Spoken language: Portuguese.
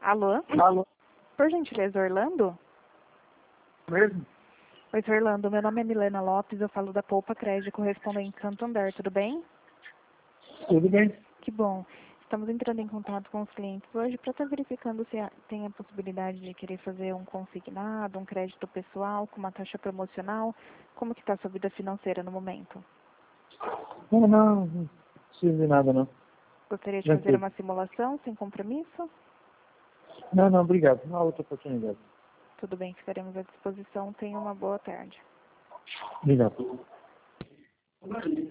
Alô? Alô? Por gentileza, Orlando? Mesmo? Oi, Sr. Orlando. Meu nome é Milena Lopes, eu falo da Poupa Crédito Correspondente Santander, tudo bem? Tudo bem? Que bom. Estamos entrando em contato com os clientes hoje para estar verificando se tem a possibilidade de querer fazer um consignado, um crédito pessoal com uma taxa promocional. Como que está a sua vida financeira no momento? Não preciso de nada, não. Gostaria de fazer Tranquilo. uma simulação sem compromisso? Não, obrigado. Uma outra oportunidade. Tudo bem, ficaremos à disposição. Tenha uma boa tarde. Obrigado.